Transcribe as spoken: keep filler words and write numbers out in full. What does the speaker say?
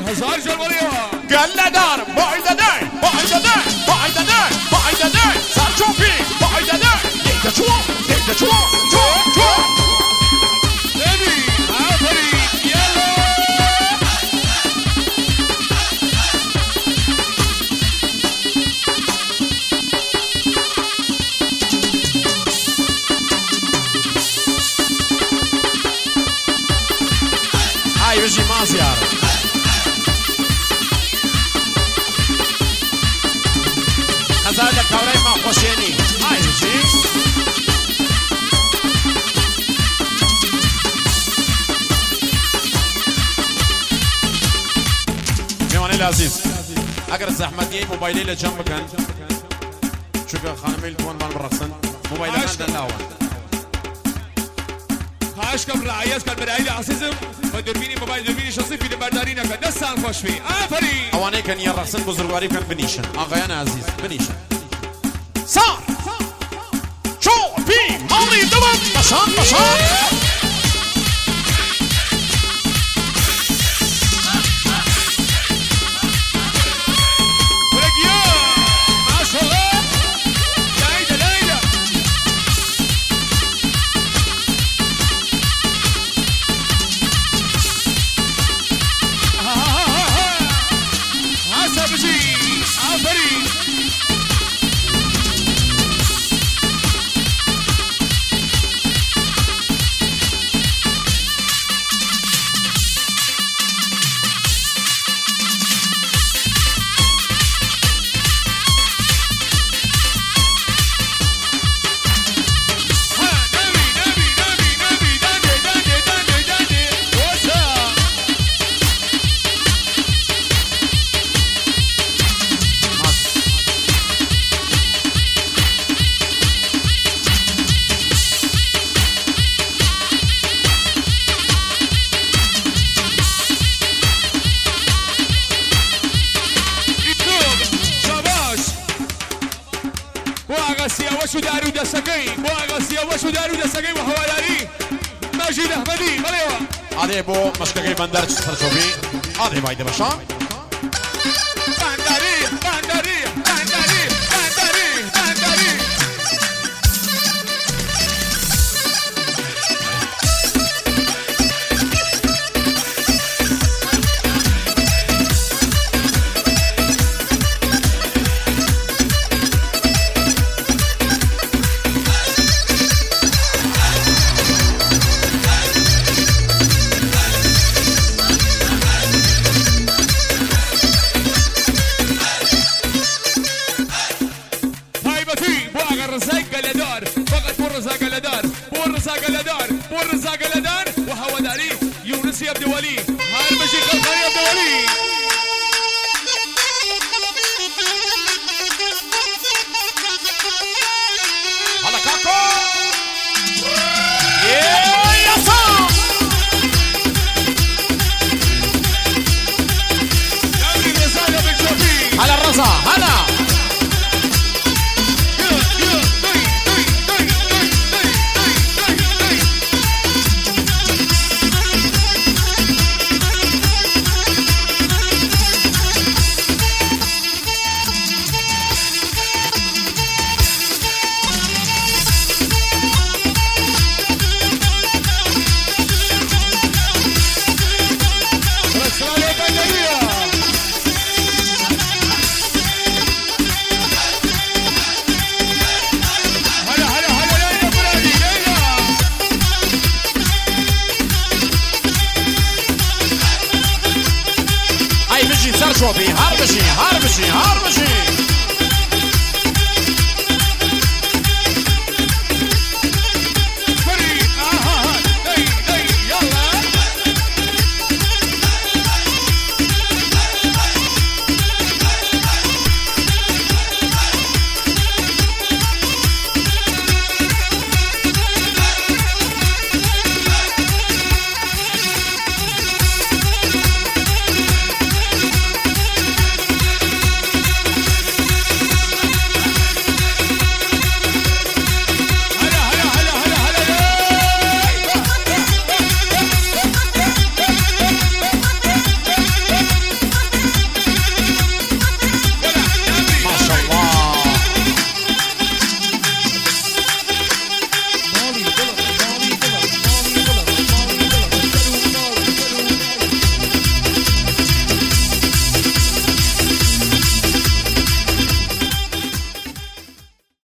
هزار جلواليها قال دار بعيد دار بعيد دار بعيد دار بعيد دار صار شوفي بعيد دار ديك شو ديك شو شو شو نبي عفري يلا هاي بيجي ما زيارة خزانة كوري ما خوشيني هاي بيجي ميواني العزيز اگر زحمتي موبايلي لجنبك شكرا خانمي الكون مال برقصن موبايلي كان دلاوان خواهش کم رعایت کن برای عزیزم و دوربینی موبایل دوربینی شخصی فیلم برداری نکن دستان خوش بی آفرین اوانه کن یرقصن بزرگواری کن بنیشن آقایان عزیز بنیشن صار شو بی مالی دوام بشان بشان وشو دارو دستقي واغسيا وشو دارو دستقي وحوالاري ماجد احمدي مليوا هذا بو مشككي بندر تصفر شوفي هذا بايده بشان بندري بندري بندري بندري بندري والرزاق الادار وهو داري يونس يا ابن ولي هاي المجيء خلقه يا ابن ولي هلا كاكو يا صام داري الرزاق يا بن شوفي هلا الرزا هلا شوفي هار بشي هار